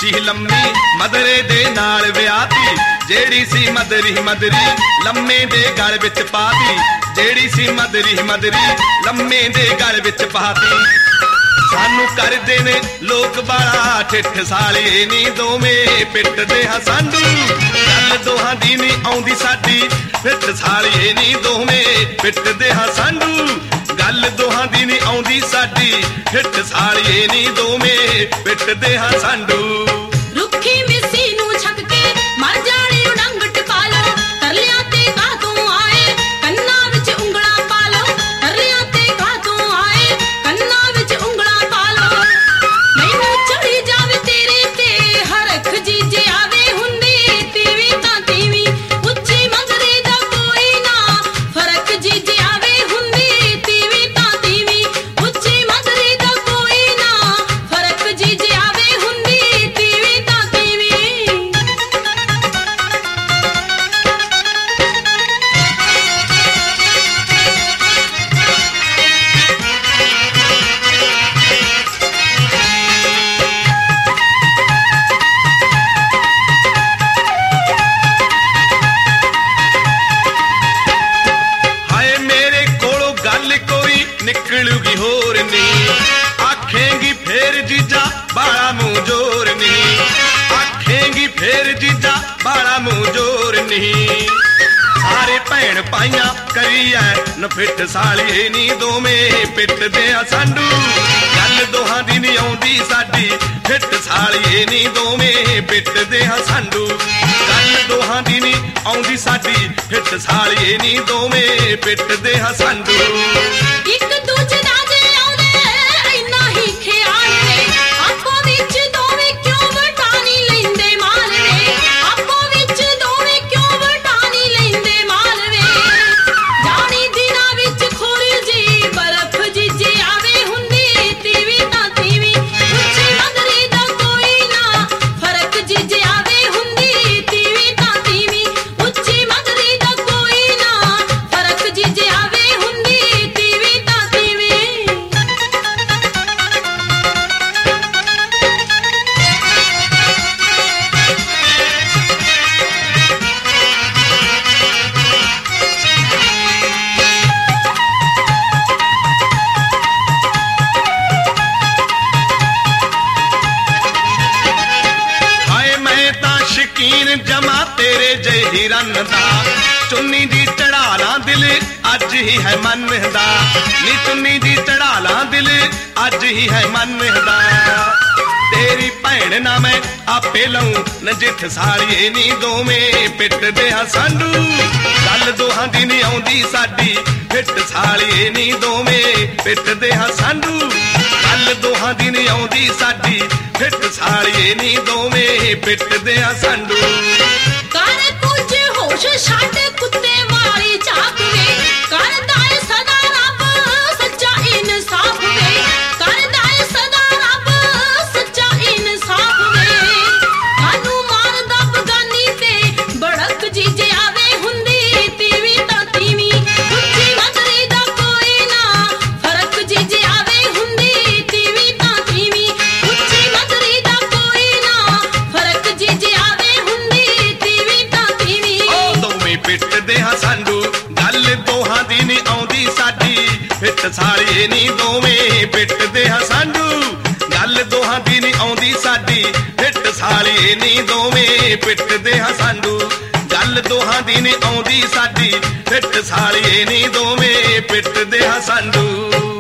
ਉੱਚੀ ਲੰਮੀ ਮਦਰੇ ਦੇ ਨਾਲ ਵਿਆਹਤੀ, ਜਿਹੜੀ ਸੀ ਮਦਰੀ ਮਦਰੀ ਲੰਮੇ ਦੇ ਗਲ ਵਿੱਚ ਪਾਤੀ, ਜਿਹੜੀ ਸੀ ਮਦਰੀ ਮਦਰੀ ਲੰਮੇ ਦੇ ਗਲ ਵਿੱਚ ਪਾਤੀ। ਸਾਨੂੰ ਕਰਦੇ ਨੇ ਲੋਕ ਬਾਲਾ ਠਿੱਠ ਸਾਲੇ ਨੀ ਦੋਵੇਂ ਪਿੱਟਦੇ ਹਾਂ ਸਾਂਢੂ, ਗੱਲ ਦੋਹਾਂ ਦੀ ਨੀ ਆਉਂਦੀ ਸਾਡੀ ਠਿੱਠ ਸਾਲੇ ਨੀ ਦੋਵੇਂ ਪਿੱਟਦੇ ਹਾਂ ਸਾਂਢੂ, ਗੱਲ ਦੋਹਾਂ ਦੀ ਨੀ ਆਉਂਦੀ ਸਾਡੀ ਠਿੱਠ ਸਾਲੇ ਨੀ ਦੋਵੇਂ ਪਿੱਟਦੇ ਹਾਂ ਸਾਂਢੂ। ਰੁੱਖੀ ਮਿੱਸੀ ਨੂੰ ਛੱਕ ਕੇ ਮਰ ਜਾਣੇ ਉਡੰਗ ਟਪਾ ਲੋ, ਤਰਲਿਆਂ ਤੇ ਕਾਹਤੋਂ ਆਏ ਕੰਨਾਂ ਵਿੱਚ ਉਂਗਲਾਂ ਪਾ ਲੋ, ਤਰਲਿਆਂ ਤੇ ਕਾਹਤੋਂ ਆਏ ਕੰਨਾਂ ਵਿੱਚ ਉਂਗਲਾਂ ਪਾ ਲੋ। ਮੈਨੂੰ ਚੜੀ ਜਾਵੇ ਤੇਰੇ ਤੇ ਹਰਖ ਜੀਜੇ ਆਵੇ ਹੁੰਦੀ ਤੀਵੀਂ ਤਾਂ ਤੀਵੀਂ, ਉੱਚੀ ਮੰਗਰੇ ਦਾ ਕੋਈ ਨਾ ਫਰਕ ਜੀਜੇ ਆਵੇ ਹੁੰਦੀ ਤੀਵੀਂ ਤਾਂ ਤੀਵੀਂ, ਉੱਚੀ ਮੰਗਰੇ ਦਾ ਕੋਈ ਨਾ ਫਰਕ ਜੀਜੇ ਆਵੇ ਹੁੰਦੀ ਤੀਵੀਂ ਤਾਂ ਤੀਵੀਂ। ਹਾਏ ਮੇਰੇ ਕੋਲੋਂ ਗੱਲ ਕੋਈ ਨਿਕਲੂਗੀ ਹੋਰ ਨੀ, ਆਖੇਂਗੀ ਫੇਰ ਜੀਜਾ ਬਾਲਾ ਮੂੰਹ ਜੋਰ ਨੀ, ਆਖੇਂਗੀ ਫੇਰ ਜੀਜਾ ਬਾਲਾ ਮੂੰਹ ਜੋਰ ਨੀ। ਸਾਰੇ ਭੈਣ ਭਾਈਆਂ ਕਰੀ ਐ ਨਫਿੱਟ ਸਾਲੀਏ ਨੀ ਦੋਵੇਂ ਪਿੱਟਦੇ ਆ ਸਾਂਢੂ, ਗੱਲ ਦੋਹਾਂ ਦੀ ਨੀ ਆਉਂਦੀ ਸਾਡੀ ਫਿੱਟ ਸਾਲੀਏ ਨੀ ਦੋਵੇਂ ਪਿੱਟਦੇ ਆ ਸਾਂਢੂ, ਗੱਲ ਦੋਹਾਂ ਦੀ ਨੀ ਆਉਂਦੀ ਸਾਡੀ ਫਿੱਟ ਸਾਲੀਏ ਨੀ ਦੋਵੇਂ ਪਿੱਟਦੇ ਆ ਸਾਂਢੂ। ਇੱਕ ਦੂਜੇ ਦਾ ਜੇ ਆਉਂਦੇ ਇੰਨਾ ਹੀ ਖਿਆਲ ਨੇ, ਆਪੋ ਵਿੱਚ ਦੋਵੇਂ ਕਿਉਂ ਵਟਾਣੀ ਲੈਂਦੇ ਮਾਲ ਵੇ, ਆਪੋ ਵਿੱਚ ਦੋਵੇਂ ਕਿਉਂ ਵਟਾਣੀ ਲੈਂਦੇ ਮਾਲ ਵੇ। ਜਾਣੀ ਦਿਨਾਂ ਵਿੱਚ ਥੋੜੀ ਜੀ ਬਰਫ਼ ਜੀਜੇ ਆਵੇ ਹੁੰਦੀ ਤੀਵੀਂ ਤਾਂ ਤੀਵੀਂ, ਉੱਚੀ ਮੰਗਰੀ ਦਾ ਕੋਈ ਨਾ ਫਰਕ ਜੀਜੇ ਆਵੇ ਹੁੰਦੀ ਤੀਵੀਂ ਤਾਂ ਤੀਵੀਂ, ਉੱਚੀ ਮੰਗਰੀ ਦਾ ਕੋਈ ਨਾ ਫਰਕ ਜੀਜੇ ਆਵੇ ਹੁੰਦੀ ਤੀਵੀਂ ਤਾਂ ਤੀਵੀਂ। ਹਾਏ ਮੈਂ ਤਾਂ ਸ਼ਕੀਨ ਜਮਾ ਤੇਰੇ ਜਿਹੀ ਰੰਨ ਦਾ, ਚੁੰਨੀ ਦੀ ਚੜਾ ਲਾਂ ਦਿਲ ਅੱਜ ਹੀ ਹੈ ਮੰਨਦਾ, ਨੀ ਚੁੰਨੀ ਦੀ ਚੜਾ ਲਾਂ ਦਿਲ ਅੱਜ ਹੀ ਹੈ ਮੰਨਦਾ। ਤੇਰੀ ਭੈਣ ਨਾ ਮੈਂ ਆਪੇ ਲਊ ਨਜਿੱਠ ਸਾਲੀਏ ਨੀ ਦੋਵੇਂ ਪਿੱਟਦੇ ਆ ਸਾਂਢੂ, ਗੱਲ ਦੋਹਾਂ ਦੀ ਨੀ ਆਉਂਦੀ ਸਾਡੀ ਫਿੱਟ ਸਾਲੀਏ ਨੀ ਦੋਵੇਂ ਪਿੱਟਦੇ ਆ ਸਾਂਢੂ, ਗੱਲ ਦੋਹਾਂ ਦੀ ਨੀ ਆਉਂਦੀ ਸਾਡੀ ਫਿੱਟ ਸਾਲੀਏ ਨੀ ਦੋਵੇਂ ਪਿੱਟਦੇ ਆ ਸਾਂਢੂ। ਕਰ ਕੁਝ ਹੋਸ਼ ਛੱਡ ਕੁੱਤੇ ਵਾਲੀ ਝਾਕ ਵੇ, ਕਰਦਾ ਏ ਸਦਾ ਰੱਬ ਸੱਚਾ ਇਨਸਾਫ ਵੇ, ਕਰਦਾ ਏ ਸਦਾ ਰੱਬ ਸੱਚਾ ਇਨਸਾਫ ਵੇ। ਸਾਨੂੰ ਮਾਰਦਾ ਬਗਾਨੀ ਤੇ ਬੜਕ ਜੀਜੇ ਆਵੇ ਹੁੰਦੀ ਤੀਵੀਂ ਤਾਂ ਤੀਵੀਂ, ਉੱਚੀ ਮੰਗਰੀ ਦਾ ਕੋਈ ਨਾ ਫਰਕ ਜੀਜੇ ਆਵੇ ਹੁੰਦੀ ਤੀਵੀਂ ਤਾਂ ਤੀਵੀਂ, ਉੱਚੀ ਮੰਗਰੀ ਦਾ ਕੋਈ ਨਾ ਫਰਕ ਜੀਜੇ ਆਵੇ ਹੁੰਦੀ ਤੀਵੀਂ ਤਾਂ ਤੀਵੀਂ। ਉਹ ਦੋਵੇਂ ਪਿੱਟਦੇ ਆ ਸਾਂਢੂ, ਗੱਲ ਦੋਹਾਂ ਦੀ ਨੀ ਆਉਂਦੀ ਸਾਡੀ ਫਿੱਟ ਸਾਲੀਏ ਨੀ ਦੋਵੇਂ ਪਿੱਟਦੇ ਆ ਸਾਂਢੂ, ਗੱਲ ਦੋਹਾਂ ਦੀ ਨੀ ਆਉਂਦੀ ਸਾਡੀ ਫਿੱਟ ਸਾਲੀਏ ਨੀ ਦੋਵੇਂ ਪਿੱਟਦੇ ਆ ਸਾਂਢੂ, ਗੱਲ ਦੋਹਾਂ ਦੀ ਨੀ ਆਉਂਦੀ ਸਾਡੀ ਫਿੱਟ ਸਾਲੀਏ ਨੀ ਦੋਵੇਂ ਪਿੱਟਦੇ ਆ ਸਾਂਢੂ।